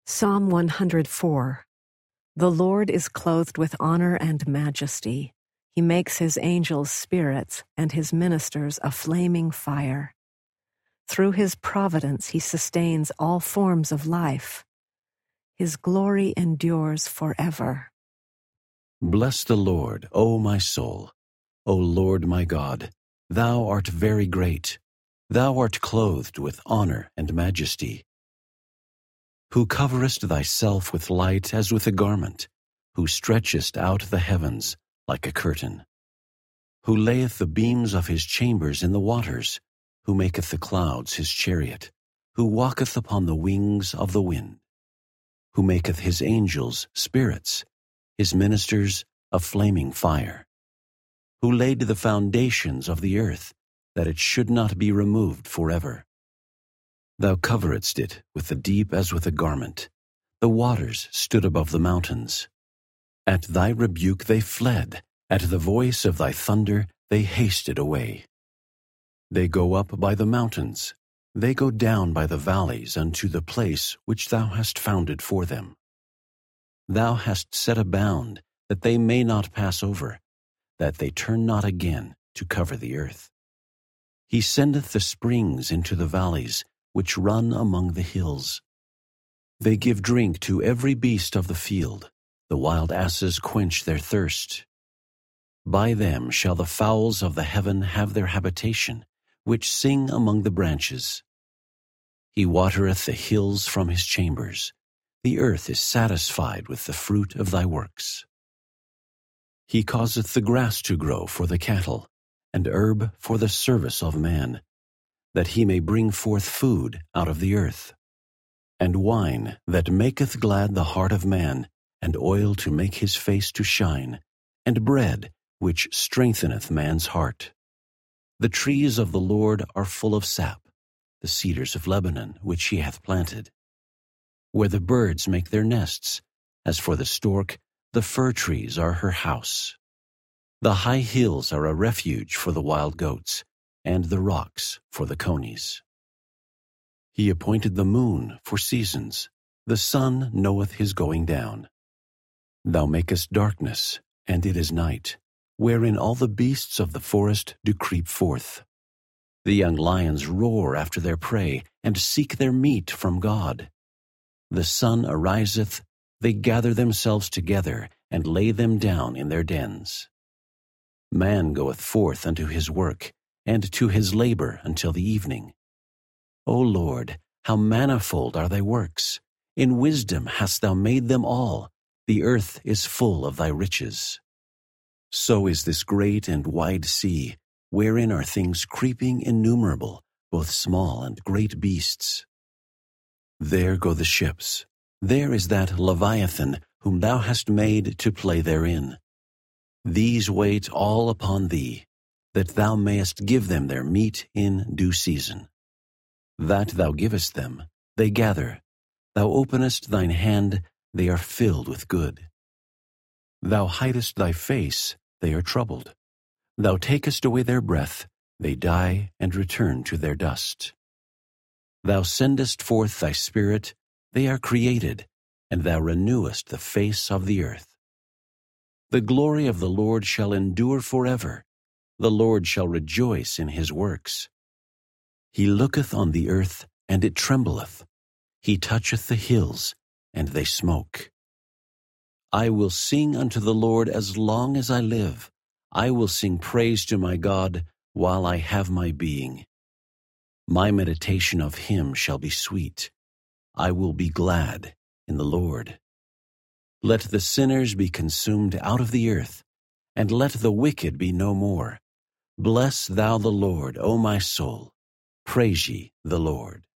Psalm 104. The Lord is clothed with honor and majesty. He makes his angels spirits and his ministers a flaming fire. Through his providence he sustains all forms of life. His glory endures forever. Bless the Lord, O my soul. O Lord my God, thou art very great. Thou art clothed with honor and majesty. Who coverest thyself with light as with a garment, who stretchest out the heavens like a curtain, who layeth the beams of his chambers in the waters, who maketh the clouds his chariot, who walketh upon the wings of the wind, who maketh his angels spirits, his ministers a flaming fire, who laid the foundations of the earth, that it should not be removed forever. Thou coveredst it with the deep as with a garment. The waters stood above the mountains. At thy rebuke they fled. At the voice of thy thunder they hasted away. They go up by the mountains. They go down by the valleys unto the place which thou hast founded for them. Thou hast set a bound, that they may not pass over, that they turn not again to cover the earth. He sendeth the springs into the valleys, which run among the hills. They give drink to every beast of the field. The wild asses quench their thirst. By them shall the fowls of the heaven have their habitation, which sing among the branches. He watereth the hills from his chambers. The earth is satisfied with the fruit of thy works. He causeth the grass to grow for the cattle, and herb for the service of man, that he may bring forth food out of the earth, and wine that maketh glad the heart of man, and oil to make his face to shine, and bread which strengtheneth man's heart. The trees of the Lord are full of sap, the cedars of Lebanon which he hath planted, where the birds make their nests. As for the stork, the fir trees are her house. The high hills are a refuge for the wild goats, and the rocks for the conies. He appointed the moon for seasons. The sun knoweth his going down. Thou makest darkness, and it is night, wherein all the beasts of the forest do creep forth. The young lions roar after their prey, and seek their meat from God. The sun ariseth, they gather themselves together, and lay them down in their dens. Man goeth forth unto his work, and to his labor until the evening. O Lord, how manifold are thy works! In wisdom hast thou made them all. The earth is full of thy riches. So is this great and wide sea, wherein are things creeping innumerable, both small and great beasts. There go the ships. There is that Leviathan, whom thou hast made to play therein. These wait all upon thee, that thou mayest give them their meat in due season. That thou givest them, they gather. Thou openest thine hand, they are filled with good. Thou hidest thy face, they are troubled. Thou takest away their breath, they die and return to their dust. Thou sendest forth thy spirit, they are created, and thou renewest the face of the earth. The glory of the Lord shall endure forever. The Lord shall rejoice in his works. He looketh on the earth, and it trembleth. He toucheth the hills, and they smoke. I will sing unto the Lord as long as I live. I will sing praise to my God while I have my being. My meditation of him shall be sweet. I will be glad in the Lord. Let the sinners be consumed out of the earth, and let the wicked be no more. Bless thou the Lord, O my soul. Praise ye the Lord.